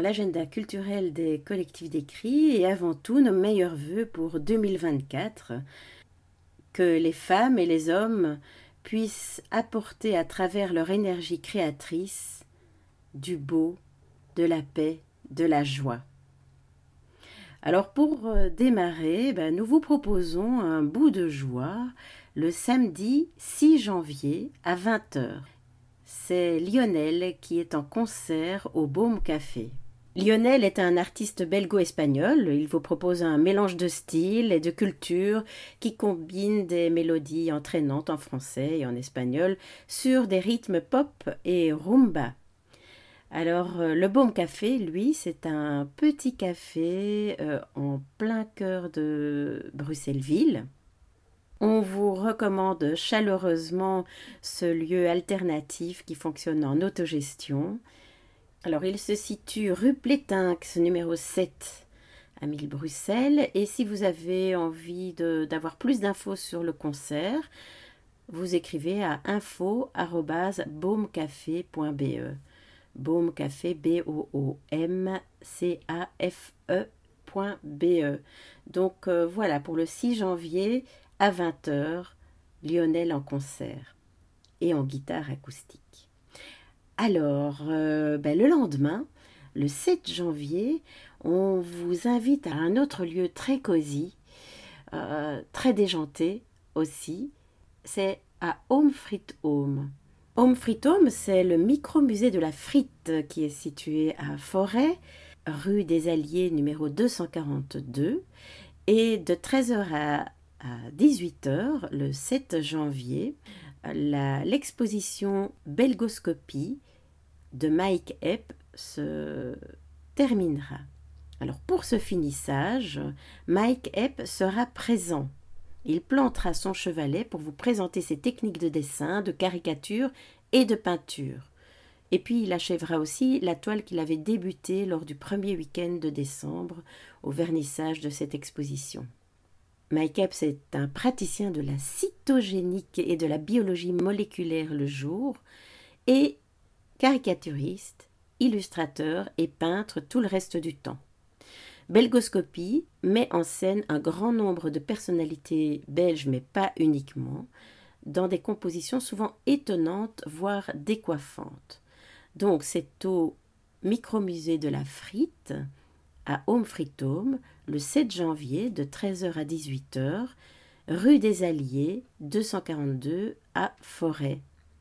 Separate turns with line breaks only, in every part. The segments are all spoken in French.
l'agenda culturel des collectifs d'écrit et avant tout nos meilleurs vœux pour 2024, que les femmes et les hommes puissent apporter à travers leur énergie créatrice du beau, de la paix, de la joie. Alors pour démarrer, nous vous proposons un bout de joie le samedi 6 janvier à 20 heures. C'est Lionel qui est en concert au Baume Café. Lionel est un artiste belgo-espagnol. Il vous propose un mélange de styles et de cultures qui combine des mélodies entraînantes en français et en espagnol sur des rythmes pop et rumba. Alors, le Baume Café, lui, c'est un petit café en plein cœur de Bruxelles-Ville. On vous recommande chaleureusement ce lieu alternatif qui fonctionne en autogestion. Alors, il se situe rue Plétinx, numéro 7, à 1000 Bruxelles. Et si vous avez envie d'avoir plus d'infos sur le concert, vous écrivez à info@baumecafé.be. Baumecafé, BOOMCAFE.be. Donc voilà, pour le 6 janvier à 20 heures, Lionel en concert et en guitare acoustique. Alors, le lendemain, le 7 janvier, on vous invite à un autre lieu très cosy, très déjanté aussi, c'est à Home Frite Home. Home Frite Home, c'est le micro-musée de la frite qui est situé à Forêt, rue des Alliés numéro 242, et de 13h à 18h, le 7 janvier, l'exposition Belgoscopie de Mike Epp se terminera. Alors pour ce finissage, Mike Epp sera présent. Il plantera son chevalet pour vous présenter ses techniques de dessin, de caricature et de peinture. Et puis il achèvera aussi la toile qu'il avait débutée lors du premier week-end de décembre au vernissage de cette exposition. Mike Epp, c'est un praticien de la cytogénique et de la biologie moléculaire le jour et caricaturiste, illustrateur et peintre tout le reste du temps. Belgoscopie met en scène un grand nombre de personnalités belges, mais pas uniquement, dans des compositions souvent étonnantes, voire décoiffantes. Donc c'est au micro-musée de la frite, à Home Frite Home, le 7 janvier de 13h à 18h, rue des Alliés, 242 à Forêt.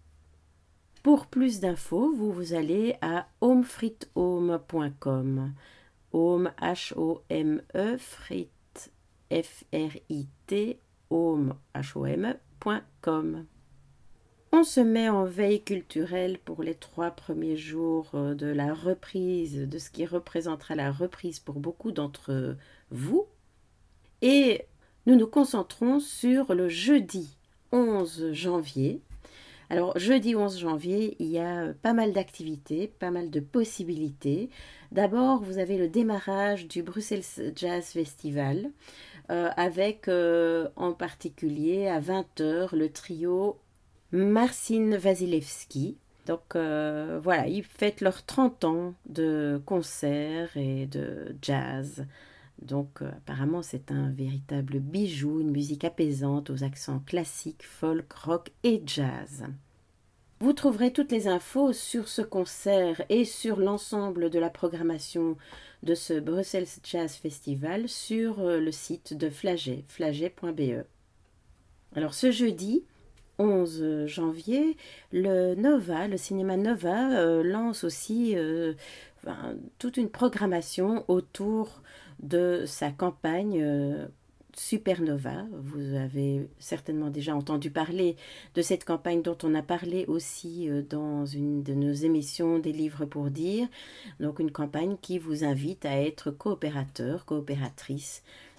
Pour plus d'infos, vous allez à homefritehome.com. Home, H-O-M-E, frite, F-R-I-T, home, H-O-M-E.com. On se met en veille culturelle pour les 3 premiers jours de la reprise, de ce qui représentera la reprise pour beaucoup d'entre vous. Et nous nous concentrons sur le jeudi 11 janvier. Alors, jeudi 11 janvier, il y a pas mal d'activités, pas mal de possibilités. D'abord, vous avez le démarrage du Bruxelles Jazz Festival, avec en particulier à 20h le trio Marcin Wasilewski. Donc voilà, ils fêtent leurs 30 ans de concert et de jazz. Donc apparemment c'est un véritable bijou, une musique apaisante aux accents classiques, folk, rock et jazz. Vous trouverez toutes les infos sur ce concert et sur l'ensemble de la programmation de ce Bruxelles Jazz Festival sur le site de Flagey, flagey.be. Alors ce jeudi 11 janvier, le Nova, le cinéma Nova, lance aussi toute une programmation autour de sa campagne Supernova. Vous avez certainement déjà entendu parler de cette campagne dont on a parlé aussi dans une de nos émissions des livres pour dire. Donc une campagne qui vous invite à être coopérateur, coopératrice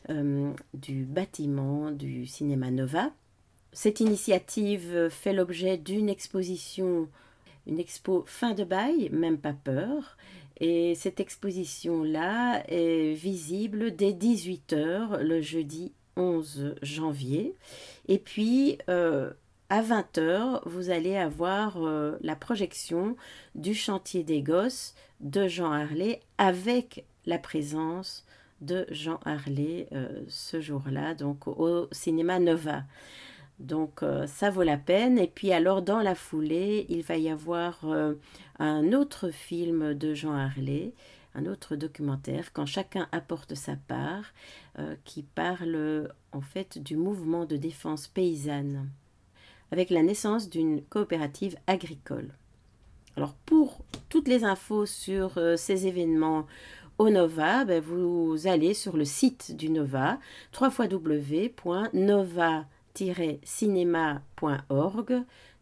du bâtiment du cinéma Nova. Cette initiative fait l'objet d'une exposition, une expo fin de bail, même pas peur. Et cette exposition-là est visible dès 18h le jeudi 11 janvier. Et puis, à 20 heures, vous allez avoir la projection du Chantier des Gosses de Jean Harlé avec la présence de Jean Harlé ce jour-là, donc au cinéma Nova. Donc ça vaut la peine. Et puis alors dans la foulée, il va y avoir un autre film de Jean Harlé, un autre documentaire, Quand chacun apporte sa part, qui parle en fait du mouvement de défense paysanne, avec la naissance d'une coopérative agricole. Alors pour toutes les infos sur ces événements au Nova, vous allez sur le site du Nova, www.nova-cinéma.org,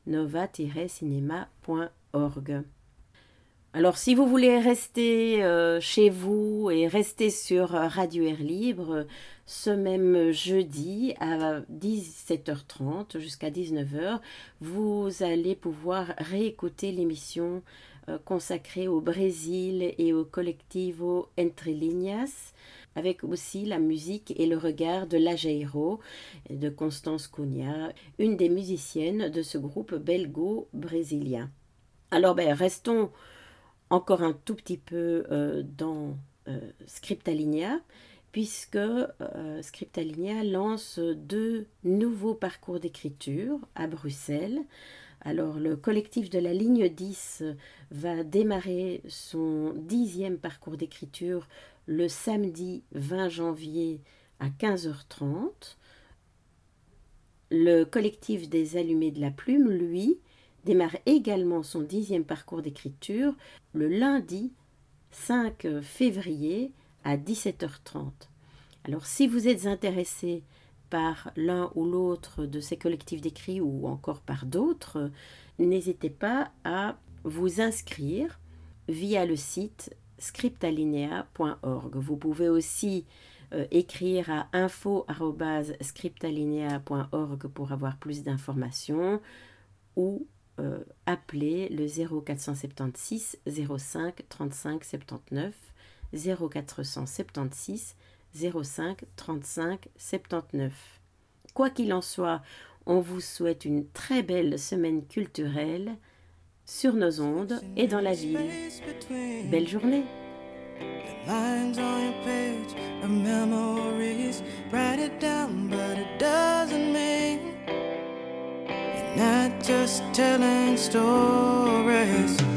nova-cinéma.org. Alors si vous voulez rester chez vous et rester sur Radio Air Libre, ce même jeudi à 17h30 jusqu'à 19h, vous allez pouvoir réécouter l'émission consacrée au Brésil et au Colectivo Entre Linhas, avec aussi la musique et le regard de Lajeiro, de Constance Cunha, une des musiciennes de ce groupe belgo-brésilien. Alors restons encore un tout petit peu dans Scriptalinea, puisque Scriptalinea lance 2 nouveaux parcours d'écriture à Bruxelles. Alors le collectif de la ligne 10 va démarrer son 10e parcours d'écriture le samedi 20 janvier à 15h30. Le collectif des Allumés de la Plume, lui, démarre également son 10e parcours d'écriture le lundi 5 février à 17h30. Alors si vous êtes intéressé par l'un ou l'autre de ces collectifs d'écrit ou encore par d'autres, n'hésitez pas à vous inscrire via le site scriptalinea.org. Vous pouvez aussi écrire à info@scriptalinea.org pour avoir plus d'informations ou appeler le 0476 05 35 79 0476 05 35 79. Quoi qu'il en soit, on vous souhaite une très belle semaine culturelle sur nos ondes et dans la ville. Belle journée.
The lines on your page of memories, write it down, but it doesn't mean you're not just telling stories.